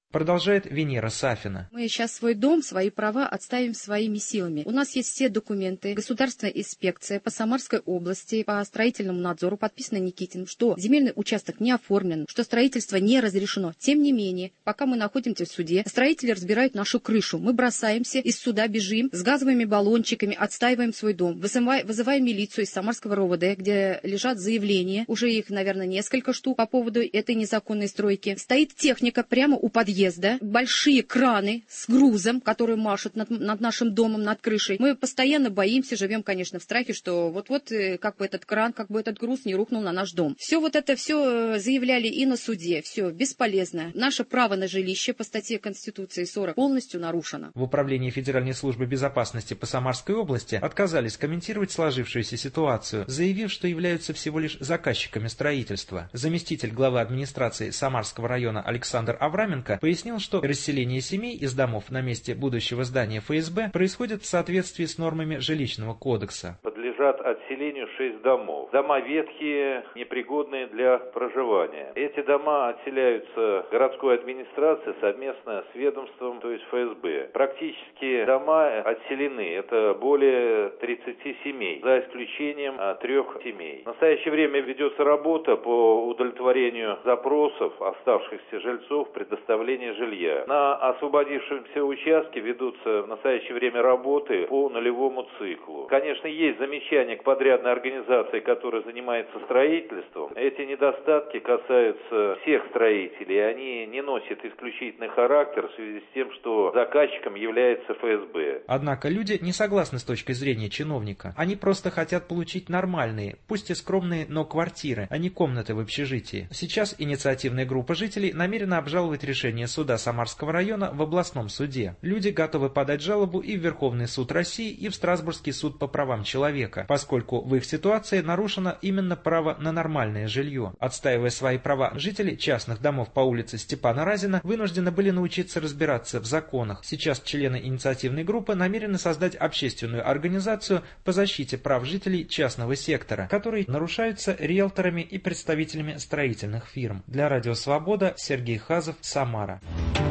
Продолжает Венера Сафина. Мы сейчас свой дом, свои права отставим своими силами. У нас есть все документы. Государственная инспекция по Самарской области, по строительному надзору подписано Никитин, что земельный участок не оформлен, что строительство не разрешено. Тем не менее, пока мы находимся в суде, строители разбирают нашу крышу. Мы бросаемся, из суда бежим, с газовыми баллончиками, отстаиваем свой дом. Вызываем, вызываем милицию из Самарского РОВД, где лежат заявления, уже их, наверное, несколько штук по поводу этой незаконной стройки. Стоит техника прямо у подъезда. Большие краны с грузом, которые машут над, над нашим домом, над крышей. Мы постоянно боимся, живем, конечно, в страхе, что вот-вот как бы этот кран, как бы этот груз не рухнул на наш дом. Все вот это все заявляли и на суде. Все бесполезно. Наше право на жилище по статье Конституции сорок полностью нарушено. В Управлении Федеральной службы безопасности по Самарской области отказались комментировать сложившуюся ситуацию, заявив, что являются всего лишь заказчиками строительства. Заместитель главы администрации Самарского района Александр Авраменко пояснил, что расселение семей из домов на месте будущего здания эф эс бэ происходит в соответствии с нормами жилищного кодекса. Подлежат отселению шесть домов. Дома ветхие, непригодные для проживания. Эти дома отселяются городской администрацией совместно с ведомством, то есть эф эс бэ. Практически дома отселены. Это более тридцати семей, за исключением трех семей. В настоящее время ведется работа по удовлетворению запросов оставшихся жильцов предоставления жилья. На освободившемся участке ведутся в настоящее время работы по нулевому циклу. Конечно, есть замечания к подрядной организации, которая занимается строительством. Эти недостатки касаются всех строителей. Они не носят исключительный характер в связи с тем, что заказчиком является эф эс бэ. Однако люди не согласны с точки зрения чиновника. Они просто хотят получить нормальные, пусть и скромные, но квартиры, а не комнаты в общежитии. Сейчас инициативная группа жителей намерена обжаловать решение суда Самарского района в областном суде. Люди готовы подать жалобу и в Верховный суд России, и в Страсбургский суд по правам человека, поскольку в их ситуации нарушено именно право на нормальное жилье. Отстаивая свои права, жители частных домов по улице Степана Разина вынуждены были научиться разбираться в законах. Сейчас члены инициативной группы намерены создать общественную организацию по защите прав жителей частного сектора, которые нарушаются риэлторами и представителями строительных фирм. Для Радио Свобода Сергей Хазов, Самара.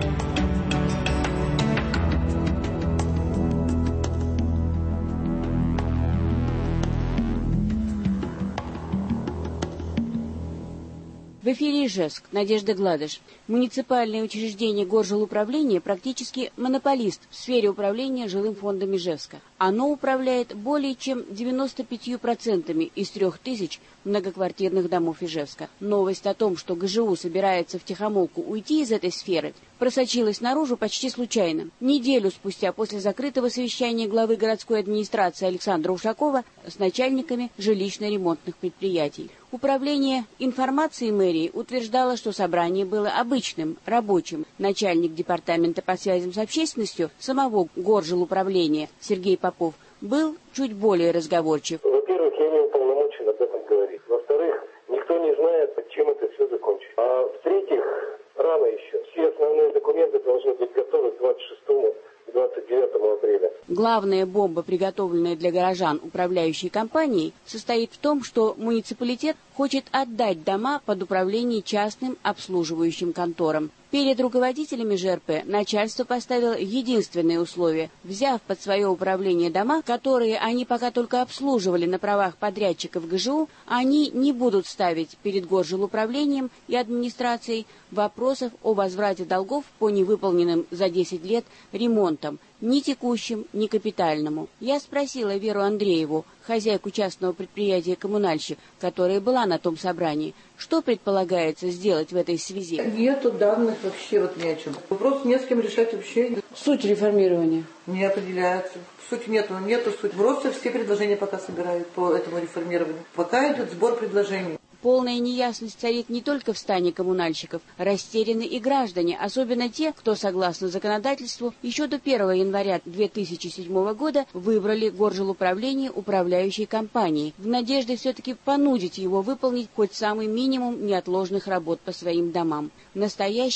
В эфире Ижевск. Надежда Гладыш. Муниципальное учреждение Горжилуправления практически монополист в сфере управления жилым фондом Ижевска. Оно управляет более чем девяноста пятью процентами из трех тысяч многоквартирных домов Ижевска. Новость о том, что гэ жэ у собирается втихомолку уйти из этой сферы, просочилась наружу почти случайно. Неделю спустя после закрытого совещания главы городской администрации Александра Ушакова с начальниками жилищно-ремонтных предприятий. Управление информации мэрии утверждало, что собрание было обычным, рабочим. Начальник департамента по связям с общественностью самого Горжилуправления Сергей Попов был чуть более разговорчив. Во-первых, я не уполномочен об этом говорить. Во-вторых, никто не знает, чем это все закончится. А в-третьих, рано еще. Все основные документы должны быть готовы к двадцать шестому двадцать девятому апреля. Главная бомба, приготовленная для горожан управляющей компанией, состоит в том, что муниципалитет хочет отдать дома под управление частным обслуживающим конторам. Перед руководителями жэ эр пэ начальство поставило единственное условие. Взяв под свое управление дома, которые они пока только обслуживали на правах подрядчиков гэ жэ у, они не будут ставить перед Горжилуправлением и администрацией вопросов о возврате долгов по невыполненным за десять лет ремонтам, ни текущим, ни капитальному. Я спросила Веру Андрееву, хозяйку частного предприятия «Коммунальщик», которая была на том собрании, что предполагается сделать в этой связи. Нету данных вообще вот ни о чем. Вопрос не с кем решать вообще. Суть реформирования? Не определяется. Суть нету, нету суть. Просто все предложения пока собирают по этому реформированию. Пока идет сбор предложений. Полная неясность царит не только в стане коммунальщиков. Растеряны и граждане, особенно те, кто, согласно законодательству, еще до первого января две тысячи седьмого года выбрали Горжилуправление управляющей компании, в надежде все-таки понудить его выполнить хоть самый минимум неотложных работ по своим домам. Настоящих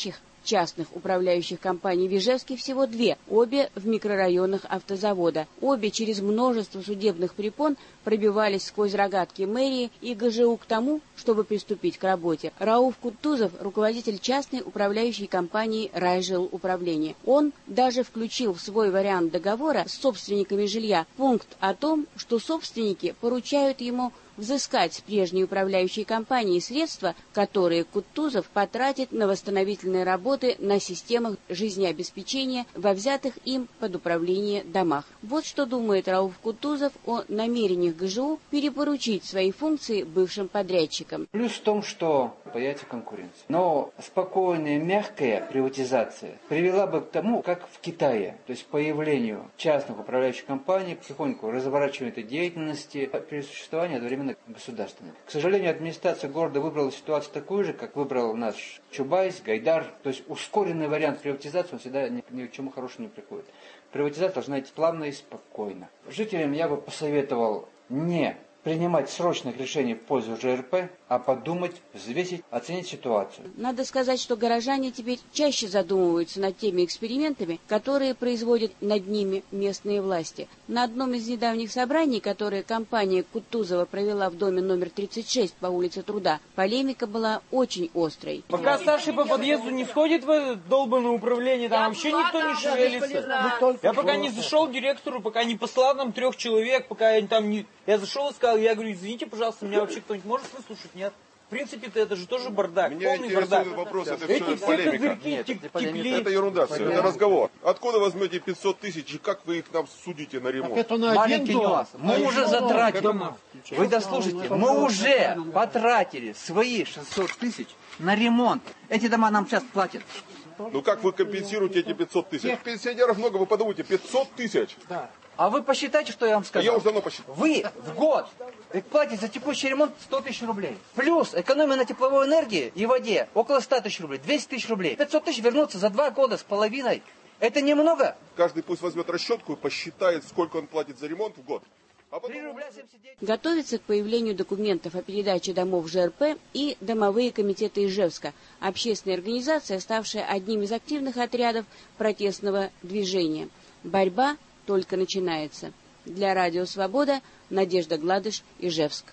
частных управляющих компаний в Ижевске всего две, обе в микрорайонах автозавода. Обе через множество судебных препон пробивались сквозь рогатки мэрии и ГЖУ к тому, чтобы приступить к работе. Рауф Кутузов – руководитель частной управляющей компании «Райжилуправление». Он даже включил в свой вариант договора с собственниками жилья пункт о том, что собственники поручают ему взыскать с прежней управляющей компании средства, которые Кутузов потратит на восстановительные работы на системах жизнеобеспечения во взятых им под управление домах. Вот что думает Рауф Кутузов о намерениях ГЖУ перепоручить свои функции бывшим подрядчикам. Плюс в том, что понятие конкуренции. Но спокойная, мягкая приватизация привела бы к тому, как в Китае, то есть появлению частных управляющих компаний, потихоньку разворачиванию этой деятельности при существовании одновременно государственной. К сожалению, администрация города выбрала ситуацию такую же, как выбрал наш Чубайс, Гайдар. То есть ускоренный вариант приватизации, он всегда ни, ни к чему хорошему не приходит. Приватизация должна идти плавно и спокойно. Жителям я бы посоветовал не принимать срочных решений в пользу ЖРП, а подумать, взвесить, оценить ситуацию. Надо сказать, что горожане теперь чаще задумываются над теми экспериментами, которые производят над ними местные власти. На одном из недавних собраний, которое компания Кутузова провела в доме номер тридцать шесть по улице Труда, полемика была очень острой. Пока старший по подъезду не сходит в это долбанное управление, там вообще никто не шевелится. Я пока не зашел к директору, пока не послал нам трех человек, пока я там не... Я зашел и сказал, я говорю, извините, пожалуйста, меня вообще кто-нибудь может выслушать? Нет. В принципе-то это же тоже бардак. Меня полный интересует бардак. Вопрос, это Эти все полемика. Нет, это, полемика. Это ерунда все, это разговор. Откуда возьмете пятьсот тысяч и как вы их нам судите на ремонт? Это на маленький нюанс. Мы а уже затратили. Вы дослушайте, мы уже потратили свои шестьсот тысяч на ремонт. Эти дома нам сейчас платят. Ну как вы компенсируете эти пятьсот тысяч? Их пенсионеров много, вы подумайте, пятьсот тысяч. Да. А вы посчитайте, что я вам сказал. Я уже давно посчитал. Вы в год платите за текущий ремонт сто тысяч рублей. Плюс экономия на тепловой энергии и воде около ста тысяч рублей, двести тысяч рублей. пятьсот тысяч вернуться за два года с половиной. Это немного? Каждый пусть возьмет расчетку и посчитает, сколько он платит за ремонт в год. А потом... Готовится к появлению документов о передаче домов ЖРП и домовые комитеты Ижевска, общественная организация, ставшая одним из активных отрядов протестного движения. Борьба только начинается. Для Радио Свобода Надежда Гладыш, Ижевск.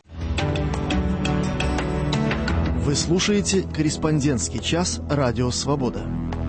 Вы слушаете «Корреспондентский час» Радио Свобода.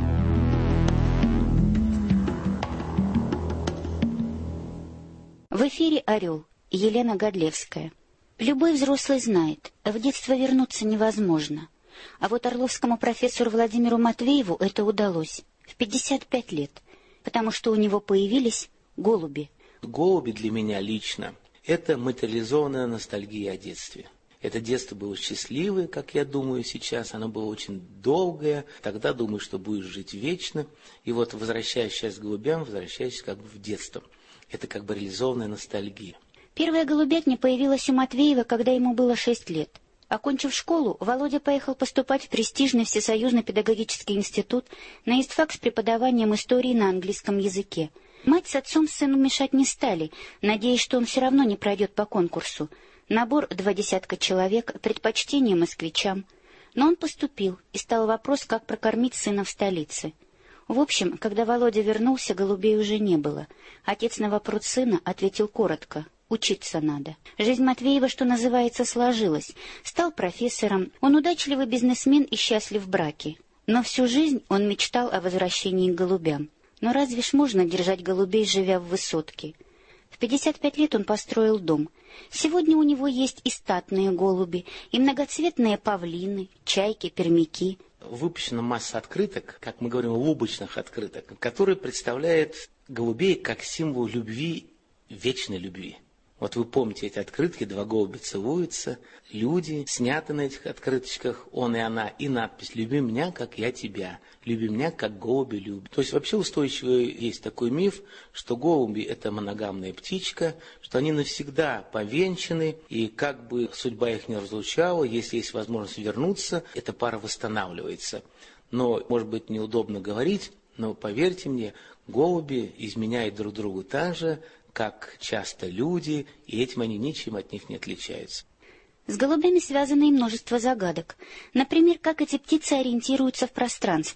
В эфире «Орел», Елена Годлевская. Любой взрослый знает, в детство вернуться невозможно. А вот орловскому профессору Владимиру Матвееву это удалось в пятьдесят пять лет, потому что у него появились голуби. Голуби для меня лично – это материализованная ностальгия о детстве. Это детство было счастливое, как я думаю сейчас, оно было очень долгое. Тогда думаю, что будешь жить вечно. И вот возвращаясь сейчас к голубям, возвращаясь как бы в детство. Это как бы реализованная ностальгия. Первая голубятня появилась у Матвеева, когда ему было шесть лет. Окончив школу, Володя поехал поступать в престижный Всесоюзный педагогический институт на истфак с преподаванием истории на английском языке. Мать с отцом сыну мешать не стали, надеясь, что он все равно не пройдет по конкурсу. Набор два десятка человек, предпочтение москвичам. Но он поступил, и стал вопрос, как прокормить сына в столице. В общем, когда Володя вернулся, голубей уже не было. Отец на вопрос сына ответил коротко: учиться надо. Жизнь Матвеева, что называется, сложилась. Стал профессором, он удачливый бизнесмен и счастлив в браке. Но всю жизнь он мечтал о возвращении к голубям. Но разве ж можно держать голубей, живя в высотке? В пятьдесят пять лет он построил дом. Сегодня у него есть и статные голуби, и многоцветные павлины, чайки, пермяки. Выпущена масса открыток, как мы говорим, лубочных открыток, которые представляют голубей как символ любви, вечной любви. Вот вы помните эти открытки, два голубя целуются, люди, сняты на этих открыточках, он и она, и надпись «Люби меня, как я тебя», «Люби меня, как голуби любят». То есть вообще устойчивый есть такой миф, что голуби – это моногамная птичка, что они навсегда повенчаны, и как бы судьба их не разлучала, если есть возможность вернуться, эта пара восстанавливается. Но, может быть, неудобно говорить, но поверьте мне, голуби изменяют друг другу так же, как часто люди, и этим они ничем от них не отличаются. С голубями связано и множество загадок. Например, как эти птицы ориентируются в пространстве.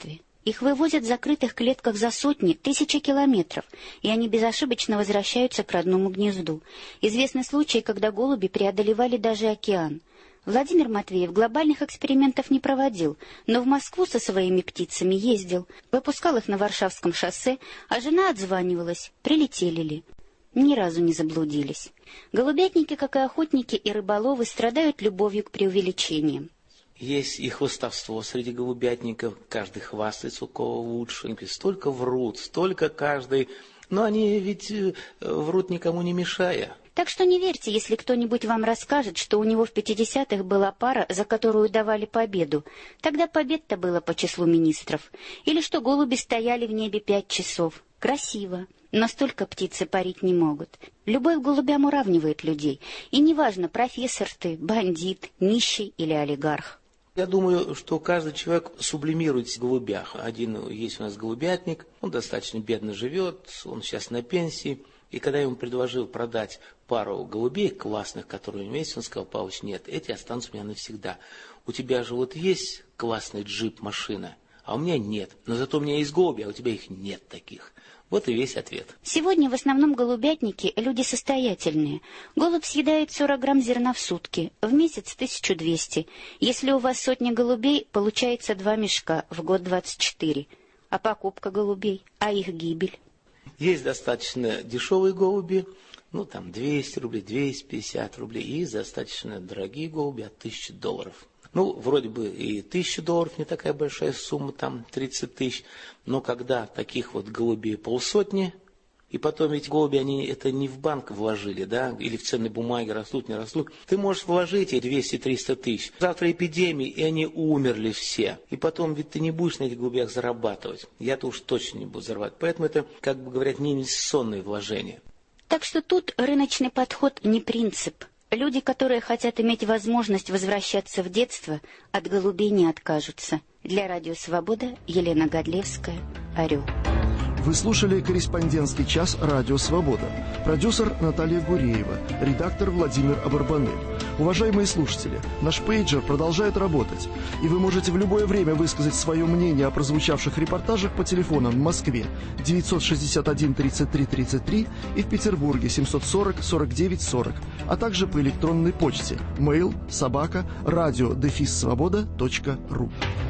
Их вывозят в закрытых клетках за сотни, тысячи километров, и они безошибочно возвращаются к родному гнезду. Известны случаи, когда голуби преодолевали даже океан. Владимир Матвеев глобальных экспериментов не проводил, но в Москву со своими птицами ездил, выпускал их на Варшавском шоссе, а жена отзванивалась, прилетели ли. Ни разу не заблудились. Голубятники, как и охотники и рыболовы, страдают любовью к преувеличениям. Есть и хвастовство среди голубятников, каждый хвастается, у кого лучше. Столько врут, столько каждый, но они ведь врут никому не мешая. Так что не верьте, если кто-нибудь вам расскажет, что у него в пятидесятых была пара, за которую давали победу. Тогда побед-то было по числу министров. Или что голуби стояли в небе пять часов. Красиво. Но столько птицы парить не могут. Любовь к голубям уравнивает людей. И неважно, профессор ты, бандит, нищий или олигарх. Я думаю, что каждый человек сублимирует в голубях. Один есть у нас голубятник, он достаточно бедно живет, он сейчас на пенсии. И когда я ему предложил продать пару голубей классных, которые у него есть, он сказал: Павлович, нет, эти останутся у меня навсегда. У тебя же вот есть классный джип, машина, а у меня нет. Но зато у меня есть голуби, а у тебя их нет таких. Вот и весь ответ. Сегодня в основном голубятники люди состоятельные. Голубь съедает сорок грамм зерна в сутки, в месяц тысячу двести. Если у вас сотня голубей, получается два мешка, в год двадцать четыре. А покупка голубей, а их гибель? Есть достаточно дешевые голуби, ну там двести рублей, двести пятьдесят рублей, и есть достаточно дорогие голуби от тысячи долларов. Ну, вроде бы и тысяча долларов не такая большая сумма, там тридцать тысяч, но когда таких вот голубей полсотни, и потом ведь голуби, они это не в банк вложили, да, или в ценные бумаги растут, не растут, ты можешь вложить эти двести-триста тысяч. Завтра эпидемия, и они умерли все. И потом ведь ты не будешь на этих голубях зарабатывать. Я-то уж точно не буду зарабатывать. Поэтому это, как бы говорят, не инвестиционные вложения. Так что тут рыночный подход не принцип. Люди, которые хотят иметь возможность возвращаться в детство, от голубей не откажутся. Для Радио Свобода Елена Годлевская, Орел. Вы слушали «Корреспондентский час» Радио Свобода. Продюсер Наталья Гуреева, редактор Владимир Абарбанель. Уважаемые слушатели, наш пейджер продолжает работать, и вы можете в любое время высказать свое мнение о прозвучавших репортажах по телефонам в Москве девятьсот шестьдесят один тридцать три тридцать три и в Петербурге семьсот сорок сорок девять сорок, а также по электронной почте mail собака радио дефис свобода точка ру.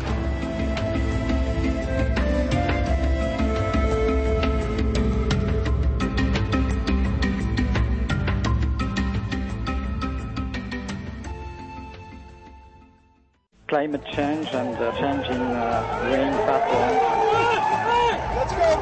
Climate change and uh, changing uh, rain patterns. Let's go,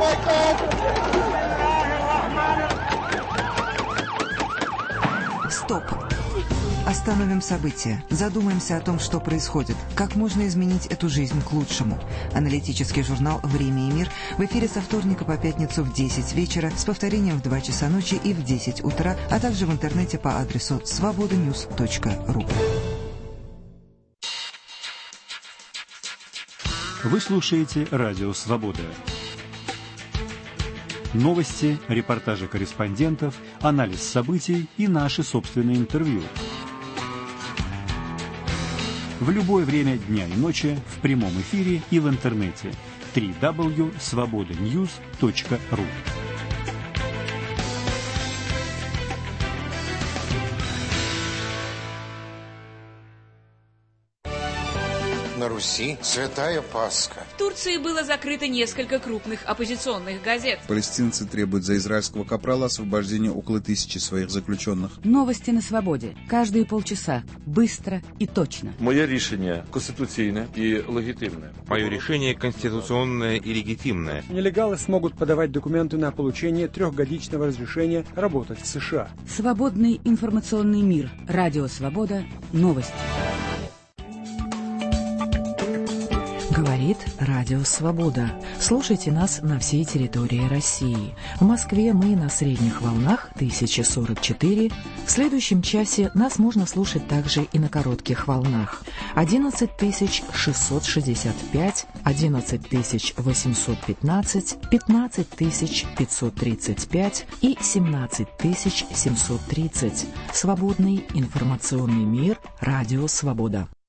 Michael! Стоп! Остановим события. Задумаемся о том, что происходит. Как можно изменить эту жизнь к лучшему. Аналитический журнал «Время и мир» в эфире со вторника по пятницу в десять вечера, с повторением в два часа ночи и в десять утра, а также в интернете по адресу свобода ньюс точка ру. Вы слушаете Радио Свобода. Новости, репортажи корреспондентов, анализ событий и наши собственные интервью. В любое время дня и ночи, в прямом эфире и в интернете. дабл ю дабл ю дабл ю точка свобода ньюс точка ру. На Руси святая Пасха. В Турции было закрыто несколько крупных оппозиционных газет. Палестинцы требуют за израильского капрала освобождения около тысячи своих заключенных. Новости на свободе. Каждые полчаса. Быстро и точно. Моє рішення конституційне и легитимное. Мое решение конституционное и легитимное. Нелегалы смогут подавать документы на получение трехгодичного разрешения работать в США. Свободный информационный мир. Радио Свобода. Новости. Говорит Радио Свобода. Слушайте нас на всей территории России. В Москве мы на средних волнах тысяча сорок четыре. В следующем часе нас можно слушать также и на коротких волнах. одиннадцать тысяч шестьсот шестьдесят пять, одиннадцать тысяч восемьсот пятнадцать, пятнадцать тысяч пятьсот тридцать пять и семнадцать тысяч семьсот тридцать. Свободный информационный мир. Радио Свобода.